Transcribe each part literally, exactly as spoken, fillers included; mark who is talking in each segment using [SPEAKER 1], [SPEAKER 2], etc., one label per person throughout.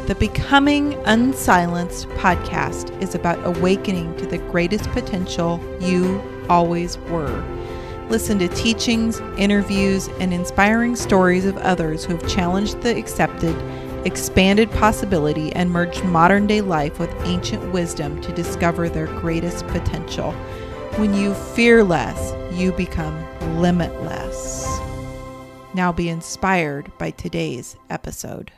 [SPEAKER 1] The Becoming Unsilenced podcast is about awakening to the greatest potential you always were. Listen to teachings, interviews, and inspiring stories of others who have challenged the accepted, expanded possibility, and merged modern-day life with ancient wisdom to discover their greatest potential. When you fear less, you become limitless. Now be inspired by today's episode.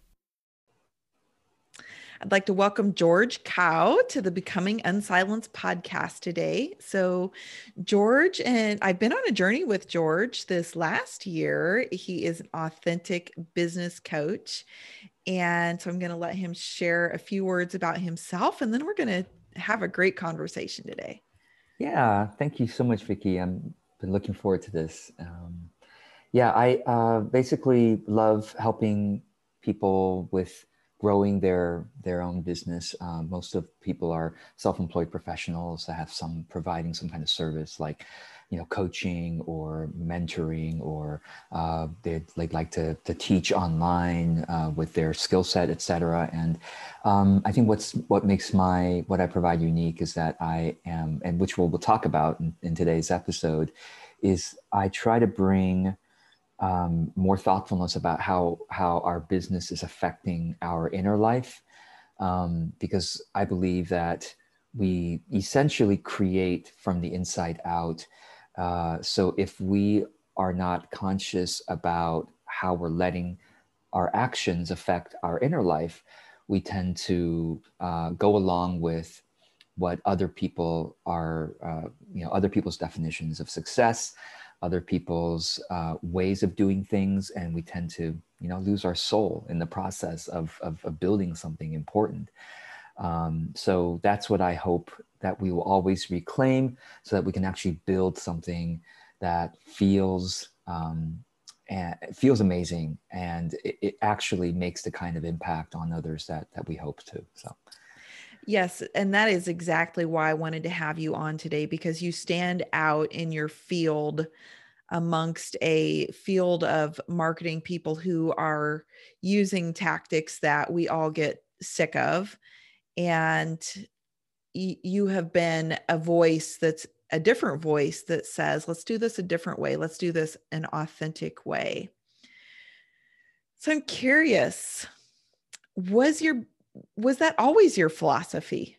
[SPEAKER 1] I'd like to welcome George Kao to the Becoming Unsilenced podcast today. So George, and I've been on a journey with George this last year. He is an authentic business coach. And so I'm going to let him share a few words about himself, and then we're going to have a great conversation today.
[SPEAKER 2] Yeah, thank you so much, Vicki. I've been looking forward to this. Um, yeah, I uh, basically love helping people with growing their their own business. Uh, most of people are self-employed professionals that have some providing some kind of service, like you know, coaching or mentoring, or uh, they'd like, like to, to teach online uh, with their skill set, et cetera. And um, I think what's what makes my what I provide unique is that I am, and which we'll, we'll talk about in, in today's episode, is I try to bring Um, more thoughtfulness about how how our business is affecting our inner life, um, because I believe that we essentially create from the inside out. Uh, so if we are not conscious about how we're letting our actions affect our inner life, we tend to uh, go along with what other people are, uh, you know, other people's definitions of success, other people's uh, ways of doing things, and we tend to, you know, lose our soul in the process of, of, of building something important. Um, so that's what I hope that we will always reclaim, so that we can actually build something that feels um, and feels amazing, and it, it actually makes the kind of impact on others that that we hope to. So.
[SPEAKER 1] Yes, and that is exactly why I wanted to have you on today, because you stand out in your field amongst a field of marketing people who are using tactics that we all get sick of. And y- you have been a voice that's a different voice that says, let's do this a different way. Let's do this an authentic way. So I'm curious, was your was that always your philosophy?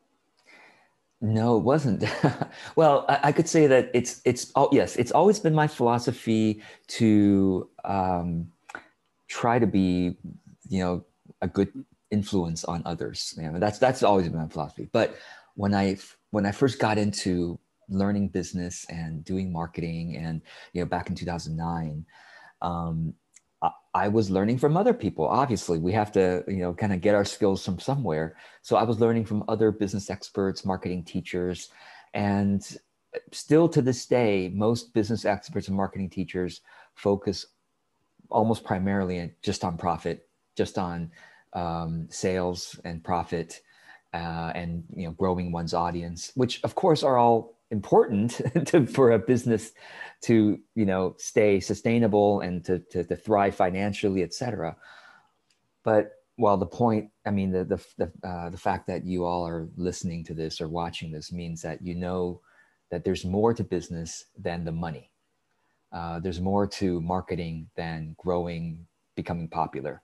[SPEAKER 2] No, it wasn't. Well, I, I could say that it's it's oh yes, it's always been my philosophy to um, try to be, you know, a good influence on others. You know, that's that's always been my philosophy. But when I when I first got into learning business and doing marketing, and you know, back in two thousand nine, um, I, I was learning from other people. Obviously, we have to, you know, kind of get our skills from somewhere. So I was learning from other business experts, marketing teachers, and still to this day, most business experts and marketing teachers focus almost primarily just on profit, just on um, sales and profit, uh, and you know, growing one's audience, which of course are all important to, for a business to, you know, stay sustainable and to, to, to thrive financially, et cetera. But well, the point, I mean, the the the, uh, the fact that you all are listening to this or watching this means that you know that there's more to business than the money. Uh, there's more to marketing than growing, becoming popular.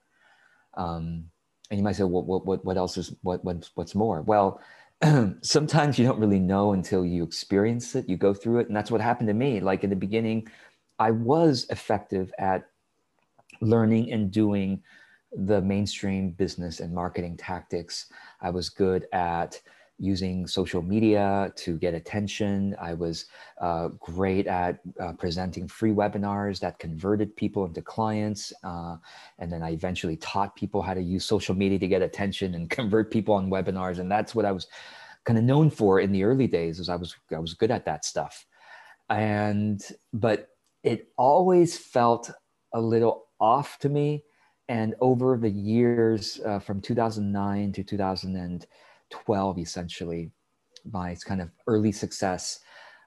[SPEAKER 2] Um, and you might say, what, what, what, what else is, what, what, what's more? Well, sometimes you don't really know until you experience it, you go through it. And that's what happened to me. Like in the beginning, I was effective at learning and doing the mainstream business and marketing tactics. I was good at using social media to get attention. I was uh, great at uh, presenting free webinars that converted people into clients. Uh, and then I eventually taught people how to use social media to get attention and convert people on webinars. And that's what I was kind of known for in the early days, is I was, I was good at that stuff. And, but it always felt a little off to me. And over the years, uh, from two thousand nine to two thousand twelve, essentially, my kind of early success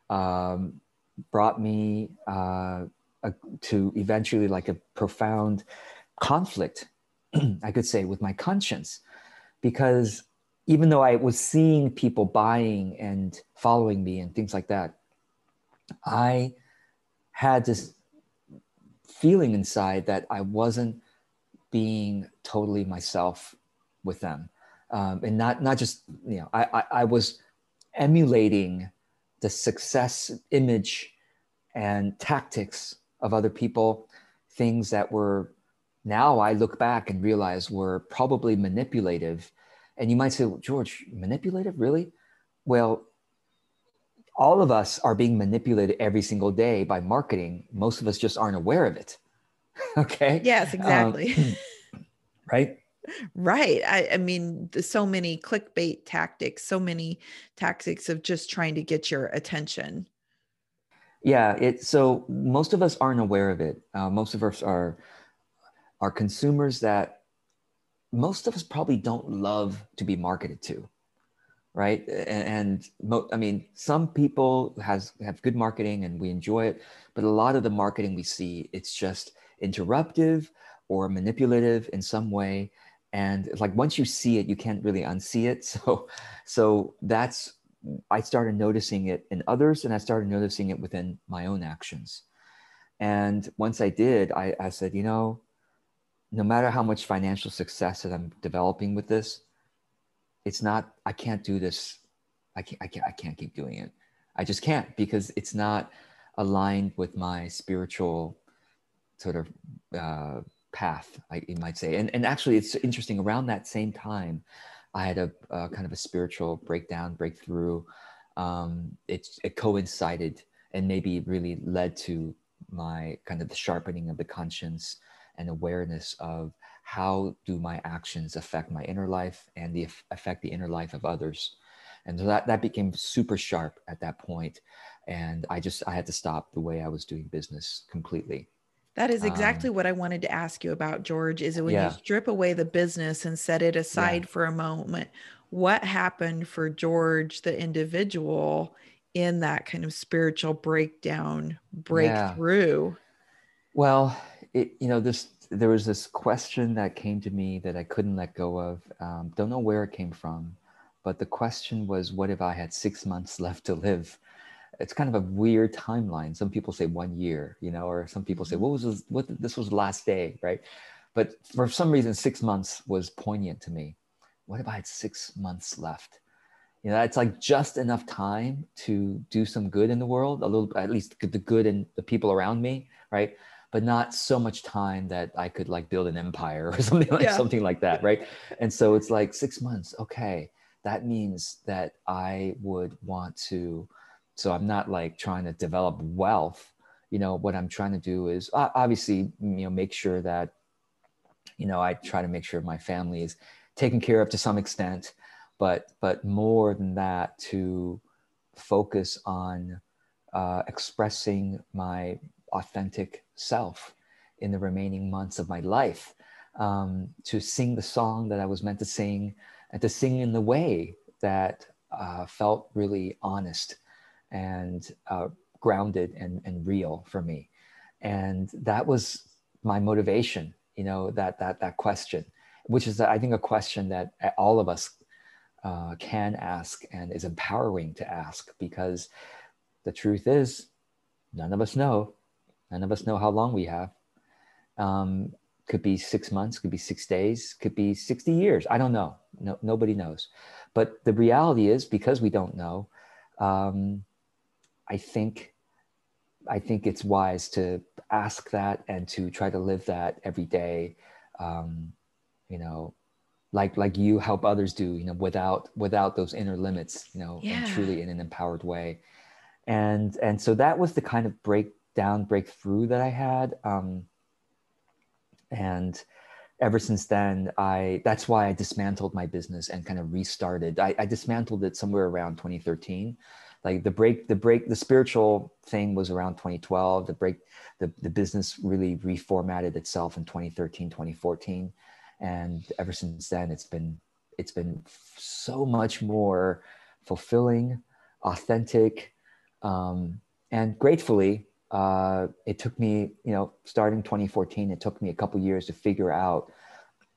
[SPEAKER 2] um, brought me uh, a, to eventually like a profound conflict I could say, with my conscience, because even though I was seeing people buying and following me and things like that, I had this feeling inside that I wasn't being totally myself with them. Um, and not, not just, you know, I, I, I was emulating the success image and tactics of other people, things that were, now I look back and realize were probably manipulative. And you might say, well, George, manipulative, really? Well, all of us are being manipulated every single day by marketing. Most of us just aren't aware of it. Okay.
[SPEAKER 1] Yes, exactly.
[SPEAKER 2] Um, right.
[SPEAKER 1] Right. I, I mean, there's so many clickbait tactics, so many tactics of just trying to get your attention.
[SPEAKER 2] Yeah. It, so most of us aren't aware of it. Uh, most of us are, are consumers that most of us probably don't love to be marketed to. Right. And, and mo- I mean, some people has have good marketing and we enjoy it, but a lot of the marketing we see, it's just interruptive or manipulative in some way. And like once you see it, you can't really unsee it. So, so that's, I started noticing it in others and I started noticing it within my own actions. And once I did, I, I said, you know, no matter how much financial success that I'm developing with this, it's not, I can't do this. I can't, I can't, I can't keep doing it. I just can't, because it's not aligned with my spiritual sort of uh, path, I, you might say. And, and actually it's interesting, around that same time, I had a, a kind of a spiritual breakdown, breakthrough. Um, it, it coincided and maybe really led to my kind of the sharpening of the conscience and awareness of how do my actions affect my inner life and the affect the inner life of others. And so that, that became super sharp at that point. And I just, I had to stop the way I was doing business completely.
[SPEAKER 1] That is exactly
[SPEAKER 2] Um,
[SPEAKER 1] what I wanted to ask you about, George, is when you
[SPEAKER 2] yeah.
[SPEAKER 1] strip away the business and set it
[SPEAKER 2] Yeah.
[SPEAKER 1] aside for a moment, what happened for George, the individual, in that kind of spiritual breakdown,
[SPEAKER 2] Yeah.
[SPEAKER 1] breakthrough?
[SPEAKER 2] Well, it, you know, this, there was this question that came to me that I couldn't let go of. Um, don't know where it came from, but the question was, what if I had six months left to live? It's kind of a weird timeline. Some people say one year, you know, or some people say,
[SPEAKER 1] Mhm.
[SPEAKER 2] what was this, what, this was the last day, right? But for some reason, six months was poignant to me. What if I had six months left? You know, it's like just enough time to do some good in the world, a little, at least the good in the people around me, right? But not so much time that I could like build an empire or something like
[SPEAKER 1] Yeah.
[SPEAKER 2] something like that, right? And so it's like six months. Okay, that means that I would want to. So I'm not like trying to develop wealth. You know, what I'm trying to do is uh, obviously, you know, make sure that, you know, I try to make sure my family is taken care of to some extent, but but more than that, to focus on uh, expressing my authentic self in the remaining months of my life, um, to sing the song that I was meant to sing, and to sing in the way that uh, felt really honest and uh, grounded and, and real for me. And that was my motivation, you know, that that that question, which is, I think, a question that all of us uh, can ask and is empowering to ask, because the truth is, none of us know. None of us know how long we have. Um, could be six months, could be six days, could be sixty years. I don't know. No, nobody knows. But the reality is, because we don't know, um, I think I think it's wise to ask that and to try to live that every day. Um, you know, like like you help others do. You know, without without those inner limits. You know, and
[SPEAKER 1] Yeah.
[SPEAKER 2] truly in an empowered way. And and so that was the kind of breakdown, breakthrough that I had. Um, and ever since then, I that's why I dismantled my business and kind of restarted. I, I dismantled it somewhere around twenty thirteen. Like the break, the break, the spiritual thing was around twenty twelve. The break, the, the business really reformatted itself in twenty thirteen, twenty fourteen. And ever since then, it's been it's been so much more fulfilling, authentic, um, and gratefully, uh, it took me, you know, starting twenty fourteen, it took me a couple years to figure out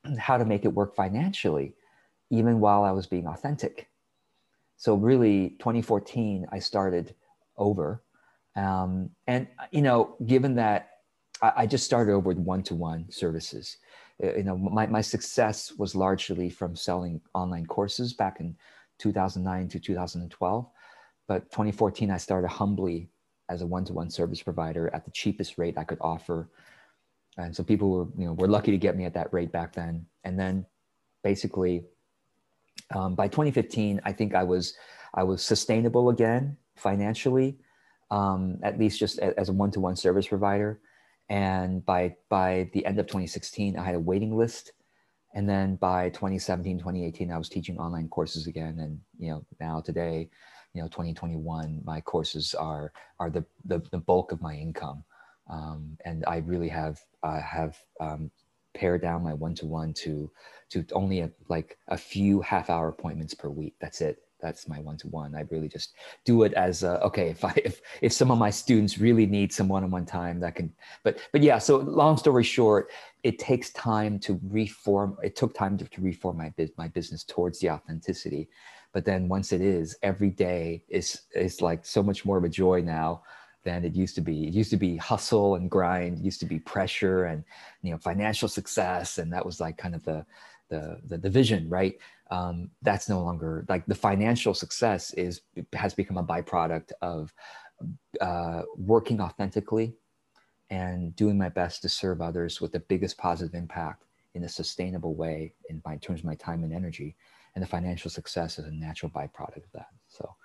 [SPEAKER 2] how to make it work financially, even while I was being authentic. So really, twenty fourteen, I started over. Um, and, you know, given that I, I just started over with one-to-one services, uh, you know, my, my success was largely from selling online courses back in two thousand nine to two thousand twelve. But twenty fourteen, I started humbly as a one-to-one service provider at the cheapest rate I could offer. And so people were, you know, were lucky to get me at that rate back then. And then basically, um, by twenty fifteen, I think I was, I was sustainable again financially, um, at least just a, as a one-to-one service provider. And by, by the end of twenty sixteen, I had a waiting list. And then by twenty seventeen, twenty eighteen, I was teaching online courses again. And, you know, now today, you know, twenty twenty-one, my courses are, are the, the, the bulk of my income. Um, and I really have, uh, have, um, pared down my one-to-one to, to only a, like a few half hour appointments per week. That's it. That's my one-to-one. I really just do it as a, okay, if I, if, if some of my students really need some one-on-one time, that can, but, but yeah, so long story short, it takes time to reform. It took time to, to reform my, my business towards the authenticity. But then once it is, every day is, is like so much more of a joy now than it used to be. It used to be hustle and grind. It used to be pressure and, you know, financial success. And that was like kind of the, the, the, the vision, right? Um, that's no longer, like, the financial success is, has become a byproduct of uh, working authentically and doing my best to serve others with the biggest positive impact in a sustainable way in my in terms of my time and energy. And the financial success is a natural byproduct of that. So.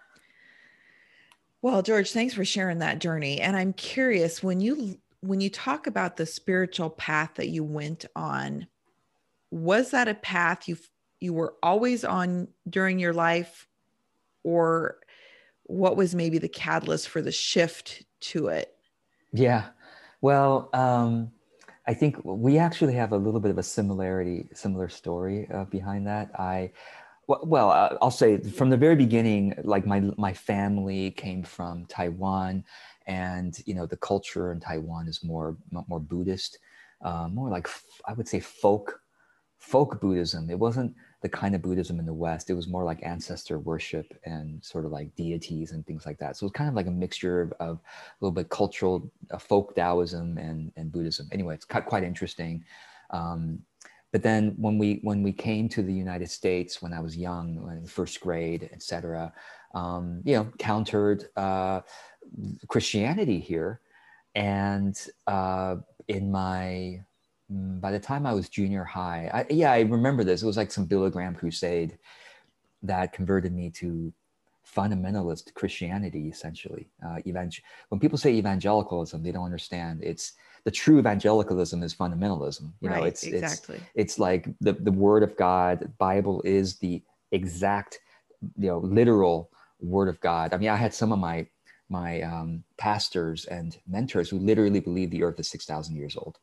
[SPEAKER 1] Well, George, thanks for sharing that journey. And I'm curious, when you when you talk about the spiritual path that you went on, was that a path you you were always on during your life, or what was maybe the catalyst for the shift to it?
[SPEAKER 2] Yeah, well, um, I think we actually have a little bit of a similarity, similar story uh, behind that. I Well, uh, I'll say from the very beginning, like my my family came from Taiwan, and you know the culture in Taiwan is more more Buddhist, uh, more like, I would say, folk folk Buddhism. It wasn't the kind of Buddhism in the West. It was more like ancestor worship and sort of like deities and things like that. So it's kind of like a mixture of, of a little bit cultural uh, folk Taoism and and Buddhism. Anyway, it's quite quite interesting. Um, but then when we when we came to the United States when I was young, in first grade, et cetera, um, you know, countered uh, Christianity here, and uh, in my by the time I was junior high, I, yeah, I remember this. It was like some Billy Graham crusade that converted me to fundamentalist Christianity, essentially. Uh, evangel- when people say evangelicalism, they don't understand. It's the true evangelicalism is fundamentalism. You know,
[SPEAKER 1] Right,
[SPEAKER 2] it's
[SPEAKER 1] exactly.
[SPEAKER 2] it's it's like the the Word of God. The Bible is the exact, you know, literal Word of God. I mean, I had some of my my um, pastors and mentors who literally believe the Earth is six thousand years old.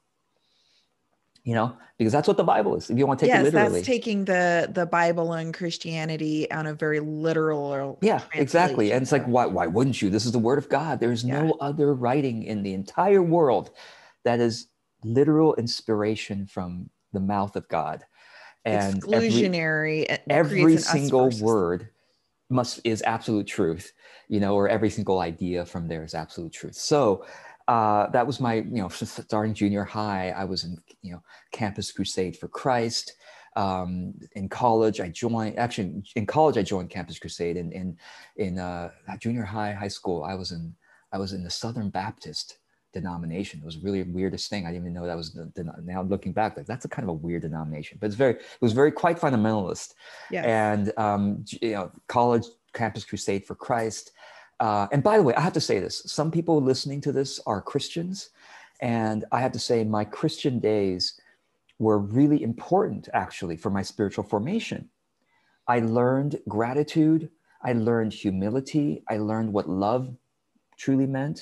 [SPEAKER 2] You know, because that's what the Bible is. If you want to take
[SPEAKER 1] Yes,
[SPEAKER 2] it
[SPEAKER 1] that's
[SPEAKER 2] literally.
[SPEAKER 1] taking the the Bible and Christianity on a very literal
[SPEAKER 2] Yeah, exactly. And
[SPEAKER 1] translation.
[SPEAKER 2] it's like, why, why wouldn't you? This is the Word of God. There's
[SPEAKER 1] Yeah.
[SPEAKER 2] no other writing in the entire world that is literal inspiration from the mouth of God. And every
[SPEAKER 1] Exclusionary, it creates
[SPEAKER 2] every
[SPEAKER 1] an us
[SPEAKER 2] single
[SPEAKER 1] versus them.
[SPEAKER 2] word must is absolute truth, you know, or every single idea from there is absolute truth. So uh, that was my, you know, starting junior high, I was in, you know, Campus Crusade for Christ. Um, in college, I joined, actually in college, I joined Campus Crusade. In, in, in uh, junior high, high school, I was in, I was in the Southern Baptist denomination. It was really the weirdest thing. I didn't even know that was the, the, now looking back, like that's a kind of a weird denomination, but it's very, it was very quite fundamentalist.
[SPEAKER 1] Yes.
[SPEAKER 2] And, um, you know, college, Campus Crusade for Christ. Uh, and by the way, I have to say this, some people listening to this are Christians. And I have to say my Christian days were really important actually for my spiritual formation. I learned gratitude. I learned humility. I learned what love truly meant.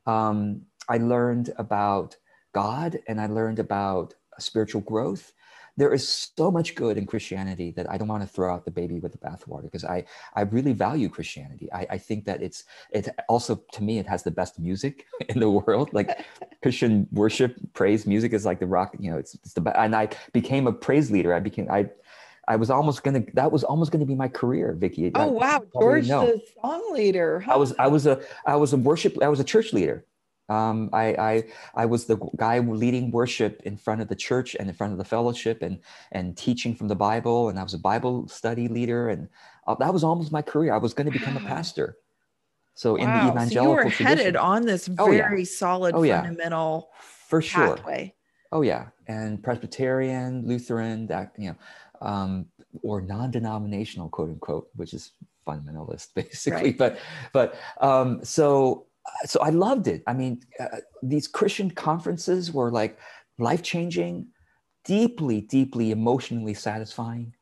[SPEAKER 2] Um, I learned about God, and I learned about spiritual growth. there is so much good in Christianity that I don't want to throw out the baby with the bathwater, because I, I really value Christianity. I, I think that it's, it also, to me, it has the best music in the world. Like Christian worship, praise music is like the rock, you know, it's, it's the best. And I became a praise leader. I became, I, I was almost going to, that was almost going to be my career, Vicki.
[SPEAKER 1] Oh,
[SPEAKER 2] I,
[SPEAKER 1] wow.
[SPEAKER 2] probably
[SPEAKER 1] George,
[SPEAKER 2] know.
[SPEAKER 1] the song leader. Huh?
[SPEAKER 2] I was, I was a, I was a worship, I was a church leader. Um, I, I, I was the guy leading worship in front of the church and in front of the fellowship, and, and teaching from the Bible. And I was a Bible study leader. And uh, that was almost my career. I was going to become
[SPEAKER 1] Wow.
[SPEAKER 2] a pastor. So in the
[SPEAKER 1] Wow. So you were
[SPEAKER 2] evangelical
[SPEAKER 1] headed
[SPEAKER 2] tradition,
[SPEAKER 1] on this
[SPEAKER 2] oh,
[SPEAKER 1] very
[SPEAKER 2] yeah.
[SPEAKER 1] solid
[SPEAKER 2] Oh, yeah.
[SPEAKER 1] fundamental
[SPEAKER 2] For sure.
[SPEAKER 1] pathway.
[SPEAKER 2] Oh yeah. And Presbyterian, Lutheran, that, you know, um, or non-denominational, quote unquote, which is fundamentalist basically.
[SPEAKER 1] Right.
[SPEAKER 2] But, but, um, so, so I loved it. I mean, uh, these Christian conferences were like life-changing, deeply, deeply emotionally satisfying.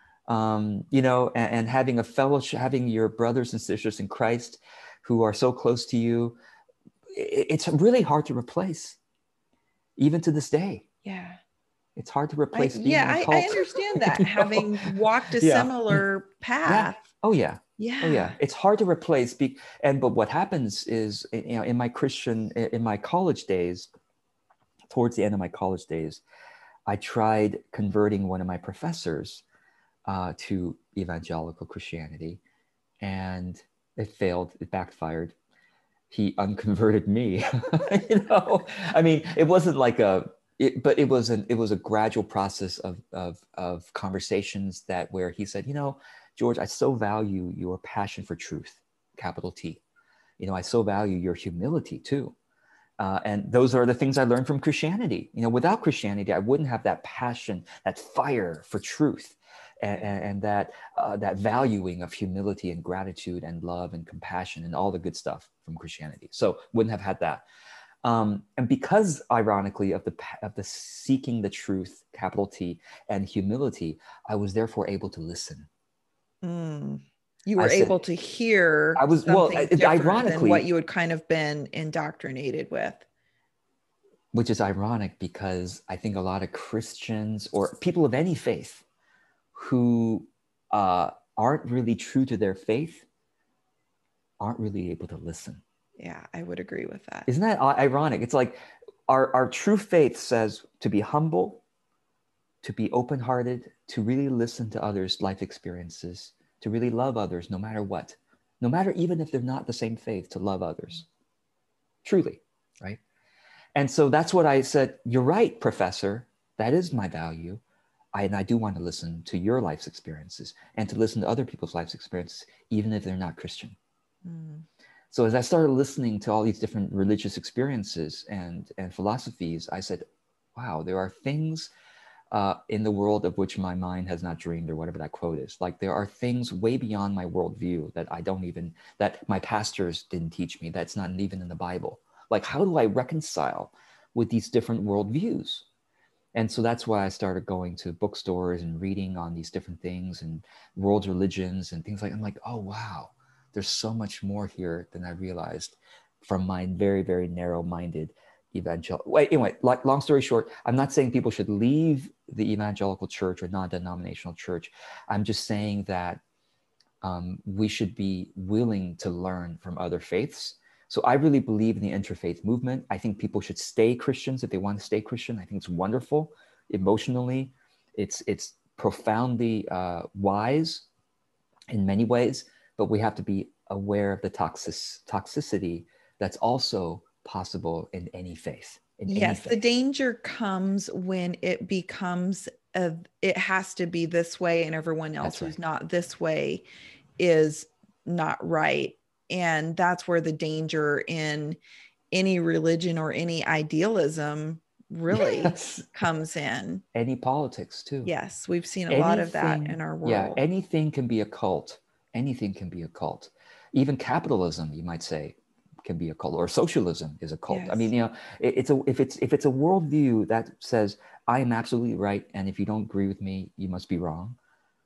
[SPEAKER 2] Um, you know, and, and having a fellowship, having your brothers and sisters in Christ who are so close to you, it, it's really hard to replace, even to this day.
[SPEAKER 1] Yeah.
[SPEAKER 2] It's hard to
[SPEAKER 1] I,
[SPEAKER 2] replace being
[SPEAKER 1] yeah,
[SPEAKER 2] in a
[SPEAKER 1] I,
[SPEAKER 2] cult.
[SPEAKER 1] I understand that,
[SPEAKER 2] You know?
[SPEAKER 1] having walked a
[SPEAKER 2] Yeah.
[SPEAKER 1] similar
[SPEAKER 2] Yeah.
[SPEAKER 1] path.
[SPEAKER 2] Oh yeah.
[SPEAKER 1] Yeah.
[SPEAKER 2] Oh yeah. It's hard to replace. Be- and but what happens is, you know, in my Christian, in my college days, towards the end of my college days, I tried converting one of my professors uh, to evangelical Christianity, and it failed. It backfired. He unconverted me. You know, I mean, it wasn't like a, it, but it was an, it was a gradual process of, of, of conversations that where he said, you know, George, I so value your passion for truth, capital T. You know, I so value your humility too. Uh, and those are the things I learned from Christianity. You know, without Christianity, I wouldn't have that passion, that fire for truth, and, and, and that uh, that valuing of humility and gratitude and love and compassion and all the good stuff from Christianity. So wouldn't have had that. Um, and because, ironically, of the of the seeking the truth, capital T, and humility, I was therefore able to listen.
[SPEAKER 1] Mm. You
[SPEAKER 2] I
[SPEAKER 1] were
[SPEAKER 2] said,
[SPEAKER 1] able to hear
[SPEAKER 2] I was well.
[SPEAKER 1] something
[SPEAKER 2] It,
[SPEAKER 1] different than what
[SPEAKER 2] ironically,
[SPEAKER 1] you had kind of been indoctrinated with.
[SPEAKER 2] which is ironic because I think a lot of Christians or people of any faith who uh, aren't really true to their faith aren't really able to listen.
[SPEAKER 1] Yeah, I would agree with that.
[SPEAKER 2] Isn't that ironic? It's like our, our true faith says to be humble, to be open-hearted, to really listen to others' life experiences, to really love others no matter what, no matter even if they're not the same faith, to love others. Truly, right? And so that's what I said, you're right, professor, that is my value. I, and I do want to listen to your life's experiences and to listen to other people's life's experiences, even if they're not Christian. Mm. So as I started listening to all these different religious experiences and, and philosophies, I said, wow, there are things uh, in the world of which my mind has not dreamed, or whatever that quote is. Like there are things way beyond my worldview that I don't even, that my pastors didn't teach me, that's not even in the Bible. Like, how do I reconcile with these different worldviews? And so that's why I started going to bookstores and reading on these different things and world religions and things like, I'm like, oh, wow, there's so much more here than I realized from my very, very narrow-minded evangelical. Wait, anyway, like, long story short, I'm not saying people should leave the evangelical church or non-denominational church. I'm just saying that um, we should be willing to learn from other faiths. So I really believe in the interfaith movement. I think people should stay Christians if they want to stay Christian. I think it's wonderful. Emotionally, it's it's profoundly uh, wise in many ways, but we have to be aware of the toxic toxicity that's also possible in any faith. In
[SPEAKER 1] yes,
[SPEAKER 2] any faith.
[SPEAKER 1] The danger comes when it becomes a, it has to be this way, and everyone else
[SPEAKER 2] That's
[SPEAKER 1] who's
[SPEAKER 2] right.
[SPEAKER 1] not this way is not right. And that's where the danger in any religion or any idealism really yes. comes in.
[SPEAKER 2] Any politics too.
[SPEAKER 1] Yes, we've seen a
[SPEAKER 2] anything,
[SPEAKER 1] lot of that in our world.
[SPEAKER 2] Yeah, anything can be a cult. Anything can be a cult. Even capitalism, you might say, can be a cult, or socialism is a cult. Yes. I mean, you know, it, it's a if it's if it's a worldview that says I am absolutely right, and if you don't agree with me, you must be wrong.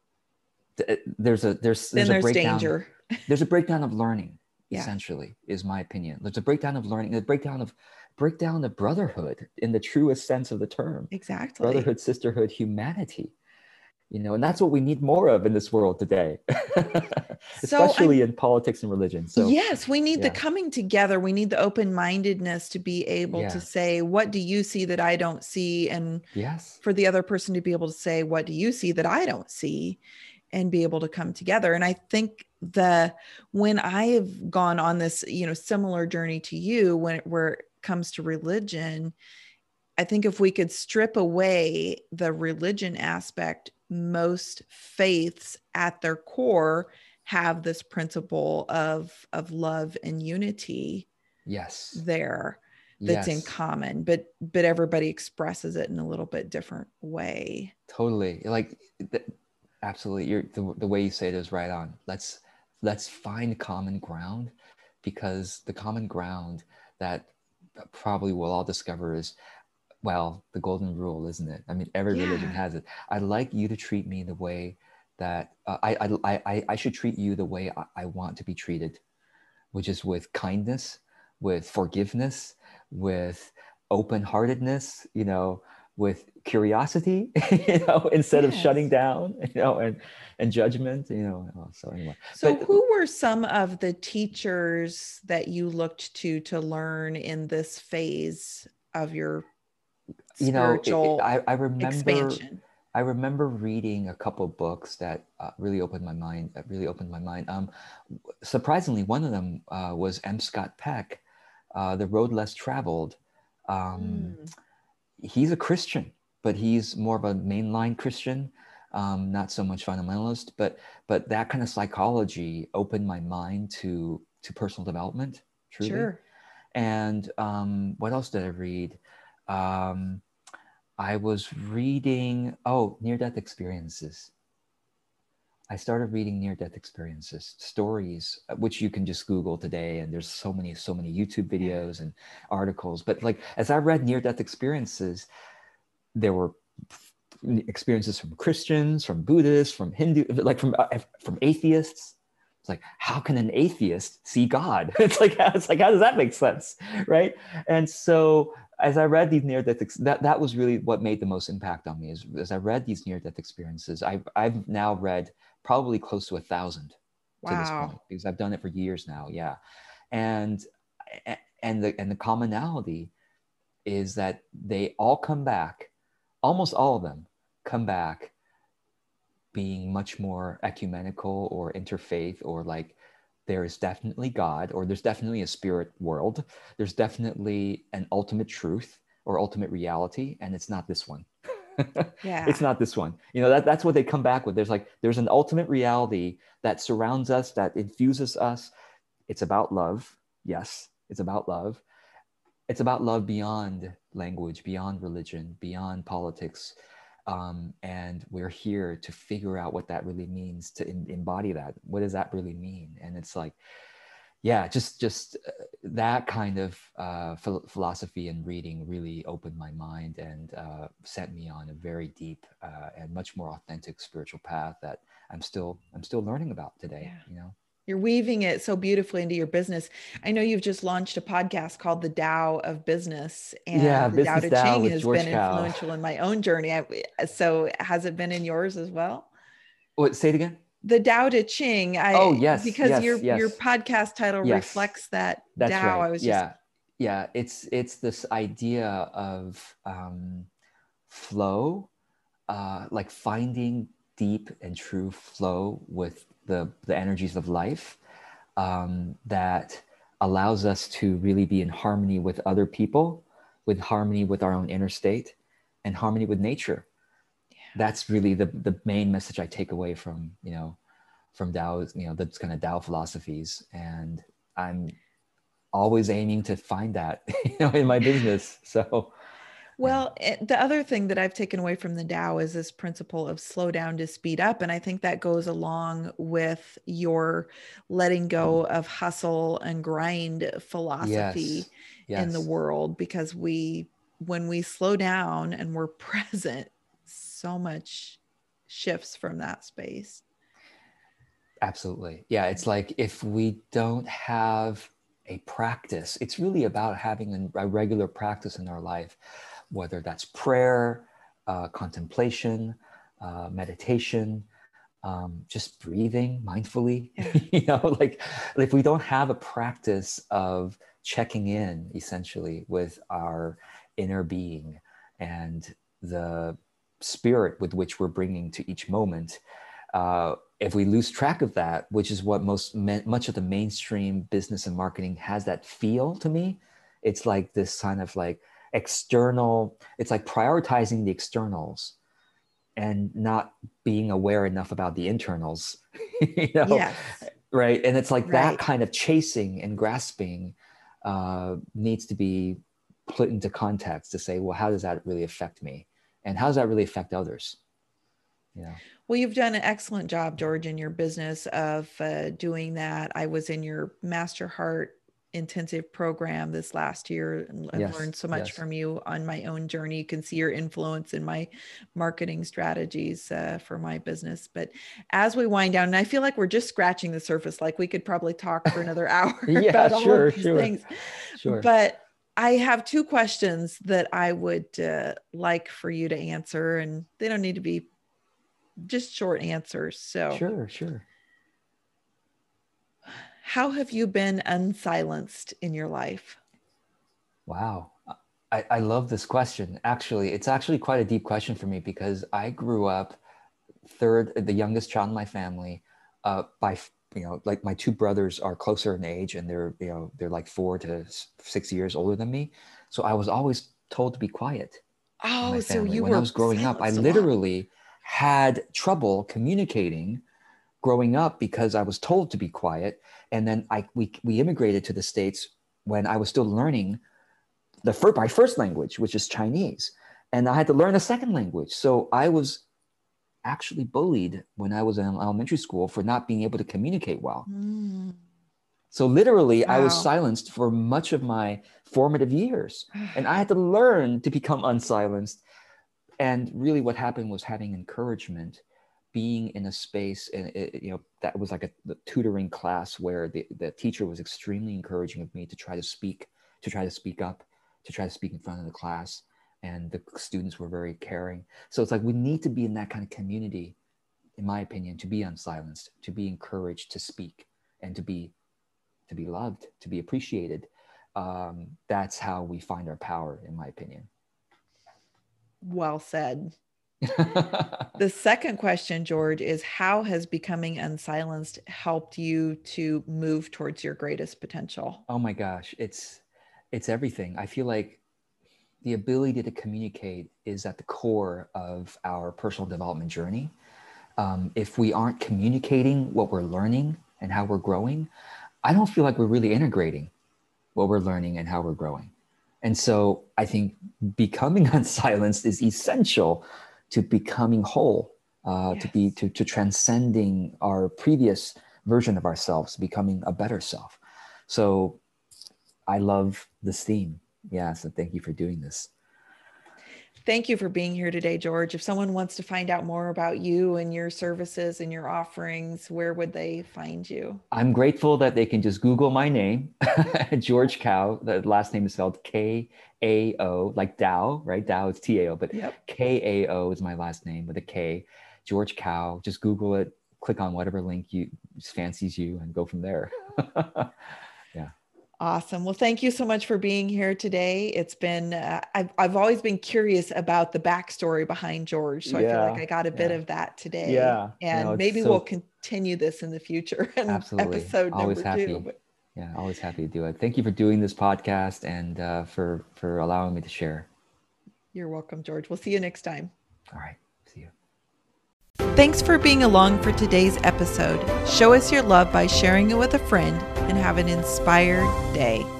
[SPEAKER 2] There's a there's there's,
[SPEAKER 1] then
[SPEAKER 2] a
[SPEAKER 1] there's
[SPEAKER 2] breakdown.
[SPEAKER 1] danger.
[SPEAKER 2] There's a breakdown of learning.
[SPEAKER 1] Yeah.
[SPEAKER 2] Essentially, is my opinion. There's a breakdown of learning. A breakdown of break down the brotherhood in the truest sense of the term.
[SPEAKER 1] Exactly.
[SPEAKER 2] Brotherhood, sisterhood, humanity. You know, and that's what we need more of in this world today,
[SPEAKER 1] So
[SPEAKER 2] especially
[SPEAKER 1] I'm
[SPEAKER 2] in politics and religion. So,
[SPEAKER 1] Yes, we need the
[SPEAKER 2] yeah,
[SPEAKER 1] coming together. We need the open-mindedness to be able to
[SPEAKER 2] yeah,
[SPEAKER 1] say, what do you see that I don't see? And
[SPEAKER 2] yes,
[SPEAKER 1] for the other person to be able to say, what do you see that I don't see? And be able to come together. And I think the when I have gone on this, you know, similar journey to you, when it, where it comes to religion, I think if we could strip away the religion aspect, most faiths at their core have this principle of, of love and unity
[SPEAKER 2] yes,
[SPEAKER 1] there that's in
[SPEAKER 2] yes,
[SPEAKER 1] common, but but everybody expresses it in a little bit different way.
[SPEAKER 2] totally. Like, th- absolutely. You're the, the way you say it is right on. Let's let's find common ground, because the common ground that probably we'll all discover is, well, the golden rule, isn't it? I mean, every religion
[SPEAKER 1] Yeah.
[SPEAKER 2] has it. I'd like you to treat me the way that uh, I, I, I, I should treat you the way I, I want to be treated, which is with kindness, with forgiveness, with open-heartedness, you know, with curiosity, you know, instead of shutting
[SPEAKER 1] Yes.
[SPEAKER 2] down, you know, and and judgment, you know. Oh, so anyway,
[SPEAKER 1] So
[SPEAKER 2] but
[SPEAKER 1] who were some of the teachers that you looked to to learn in this phase of your
[SPEAKER 2] you know, it, it-
[SPEAKER 1] spiritual
[SPEAKER 2] I, I remember
[SPEAKER 1] expansion?
[SPEAKER 2] I remember reading a couple books that uh, really opened my mind. That really opened my mind. Um, surprisingly, one of them uh, was M. Scott Peck, uh, "The Road Less Traveled." Um,
[SPEAKER 1] Mm,
[SPEAKER 2] he's a Christian, but he's more of a mainline Christian, um, not so much fundamentalist. But but that kind of psychology opened my mind to to personal development, truly.
[SPEAKER 1] sure.
[SPEAKER 2] And um, what else did I read? Um, I was reading, oh, near death experiences. I started reading near death experiences, stories, uh, which you can just Google today. And there's so many, so many YouTube
[SPEAKER 1] Yeah.
[SPEAKER 2] videos and articles. But like, as I read near death experiences, there were experiences from Christians, from Buddhists, from Hindu, like from, uh, from atheists. It's like, how can an atheist see God? It's like, it's like, how does that make sense? Right. And so as I read these near death, that, that was really what made the most impact on me is as I read these near death experiences, I've, I've now read probably close to a thousand to this
[SPEAKER 1] Wow.
[SPEAKER 2] point because I've done it for years now. Yeah. And, and the, and the commonality is that they all come back, almost all of them come back being much more ecumenical or interfaith, or like there is definitely God, or there's definitely a spirit world, there's definitely an ultimate truth or ultimate reality, and it's not this one. It's
[SPEAKER 1] Yeah.
[SPEAKER 2] not this one. You know, that, that's what they come back with. There's like, there's an ultimate reality that surrounds us, that infuses us. It's about love. Yes, it's about love. It's about love beyond language, beyond religion, beyond politics. Um, and we're here to figure out what that really means, to in, embody that. What does that really mean? And it's like, yeah, just just uh, that kind of uh, phil- philosophy and reading really opened my mind and uh, sent me on a very deep uh, and much more authentic spiritual path that I'm still I'm still learning about today.
[SPEAKER 1] Yeah.
[SPEAKER 2] You know.
[SPEAKER 1] You're weaving it so beautifully into your business. I know you've just launched a podcast called The Tao of Business,
[SPEAKER 2] Yeah,
[SPEAKER 1] and the Tao
[SPEAKER 2] Business
[SPEAKER 1] Te
[SPEAKER 2] Tao
[SPEAKER 1] Ching
[SPEAKER 2] with
[SPEAKER 1] has been
[SPEAKER 2] George Kao.
[SPEAKER 1] influential in my own journey. I, so has it been in yours as well?
[SPEAKER 2] What? Say it again.
[SPEAKER 1] The Tao Te Ching,
[SPEAKER 2] Oh
[SPEAKER 1] I
[SPEAKER 2] yes,
[SPEAKER 1] because
[SPEAKER 2] yes,
[SPEAKER 1] your your
[SPEAKER 2] yes.
[SPEAKER 1] podcast title
[SPEAKER 2] Yes,
[SPEAKER 1] reflects that
[SPEAKER 2] that's
[SPEAKER 1] Tao.
[SPEAKER 2] right.
[SPEAKER 1] I was just
[SPEAKER 2] Yeah, yeah. It's it's this idea of um, flow, uh, like finding deep and true flow with the the energies of life um, that allows us to really be in harmony with other people, with harmony with our own inner state, and harmony with nature. That's really the the main message I take away from you know from Tao, you know, that's kind of Tao philosophies, and I'm always aiming to find that, you know, in my
[SPEAKER 1] yeah.
[SPEAKER 2] business. So, yeah.
[SPEAKER 1] Well, it, the other thing that I've taken away from the Tao is this principle of slow down to speed up. And I think that goes along with your letting go of hustle and grind philosophy
[SPEAKER 2] Yes.
[SPEAKER 1] in the
[SPEAKER 2] Yes.
[SPEAKER 1] world, because we, when we slow down and we're present, so much shifts from that space.
[SPEAKER 2] Absolutely. Yeah. It's like if we don't have a practice. It's really about having a, a regular practice in our life, whether that's prayer, uh, contemplation, uh, meditation, um, just breathing mindfully.
[SPEAKER 1] Yeah.
[SPEAKER 2] You know, like if we don't have a practice of checking in essentially with our inner being and the spirit with which we're bringing to each moment, uh, if we lose track of that, which is what most much of the mainstream business and marketing has that feel to me, it's like this kind of like external, it's like prioritizing the externals and not being aware enough about the internals, you know,
[SPEAKER 1] Yes.
[SPEAKER 2] right? And it's like
[SPEAKER 1] Right.
[SPEAKER 2] that kind of chasing and grasping uh, needs to be put into context to say, well, how does that really affect me? And how does that really affect others? You know?
[SPEAKER 1] Well, you've done an excellent job, George, in your business of uh, doing that. I was in your Master Heart intensive program this last year, and I've
[SPEAKER 2] Yes,
[SPEAKER 1] learned so much
[SPEAKER 2] yes.
[SPEAKER 1] from you on my own journey. You can see your influence in my marketing strategies uh, for my business. But as we wind down, and I feel like we're just scratching the surface, like we could probably talk for another hour
[SPEAKER 2] Yeah,
[SPEAKER 1] about all
[SPEAKER 2] sure,
[SPEAKER 1] of these
[SPEAKER 2] sure,
[SPEAKER 1] things.
[SPEAKER 2] sure.
[SPEAKER 1] But I have two questions that I would uh, like for you to answer, and they don't need to be just short answers. So
[SPEAKER 2] Sure, sure.
[SPEAKER 1] How have you been unsilenced in your life?
[SPEAKER 2] Wow. I, I love this question. Actually, it's actually quite a deep question for me because I grew up third, the youngest child in my family, uh, by, you know, like my two brothers are closer in age and they're, you know, they're like four to six years older than me. So I was always told to be quiet in
[SPEAKER 1] Oh,
[SPEAKER 2] my
[SPEAKER 1] so
[SPEAKER 2] family.
[SPEAKER 1] you
[SPEAKER 2] When I
[SPEAKER 1] were
[SPEAKER 2] was growing up, I
[SPEAKER 1] silenced a lot.
[SPEAKER 2] literally had trouble communicating growing up because I was told to be quiet. And then I we we immigrated to the States when I was still learning the first, my first language, which is Chinese. And I had to learn a second language. So I was actually bullied when I was in elementary school for not being able to communicate well.
[SPEAKER 1] Mm.
[SPEAKER 2] So literally
[SPEAKER 1] Wow.
[SPEAKER 2] I was silenced for much of my formative years. And I had to learn to become unsilenced. And really what happened was having encouragement, being in a space, and it, you know, that was like a the tutoring class where the, the teacher was extremely encouraging of me to try to speak, to try to speak up, to try to speak in front of the class. And the students were very caring. So it's like, we need to be in that kind of community, in my opinion, to be unsilenced, to be encouraged to speak and to be, to be loved, to be appreciated. Um, that's how we find our power, in my opinion.
[SPEAKER 1] Well said. The second question, George, is how has becoming unsilenced helped you to move towards your greatest potential?
[SPEAKER 2] Oh my gosh, it's it's everything. I feel like the ability to communicate is at the core of our personal development journey. Um, if we aren't communicating what we're learning and how we're growing, I don't feel like we're really integrating what we're learning and how we're growing. And so I think becoming unsilenced is essential to becoming whole, uh, yes. to be to, to transcending our previous version of ourselves, becoming a better self. So I love this theme. Yeah, so thank you for doing this.
[SPEAKER 1] Thank you for being here today, George. If someone wants to find out more about you and your services and your offerings, where would they find you?
[SPEAKER 2] I'm grateful that they can just Google my name, George Kao. The last name is spelled K A O, like Tao, right? Tao is T A O, but yep. K A O is my last name with a K. George Kao. Just Google it, click on whatever link you fancies you, and go from there. Yeah.
[SPEAKER 1] Awesome. Well, thank you so much for being here today. It's been, uh, I've, I've always been curious about the backstory behind George. So yeah, I feel like I got a bit yeah. of that today.
[SPEAKER 2] Yeah.
[SPEAKER 1] And
[SPEAKER 2] no,
[SPEAKER 1] maybe
[SPEAKER 2] so,
[SPEAKER 1] we'll continue this in the future. In
[SPEAKER 2] absolutely.
[SPEAKER 1] Episode
[SPEAKER 2] always
[SPEAKER 1] number
[SPEAKER 2] happy.
[SPEAKER 1] two. But...
[SPEAKER 2] Yeah. Always happy to do it. Thank you for doing this podcast and uh, for, for allowing me to share.
[SPEAKER 1] You're welcome, George. We'll see you next time.
[SPEAKER 2] All right. See you.
[SPEAKER 1] Thanks for being along for today's episode. Show us your love by sharing it with a friend and have an inspired day.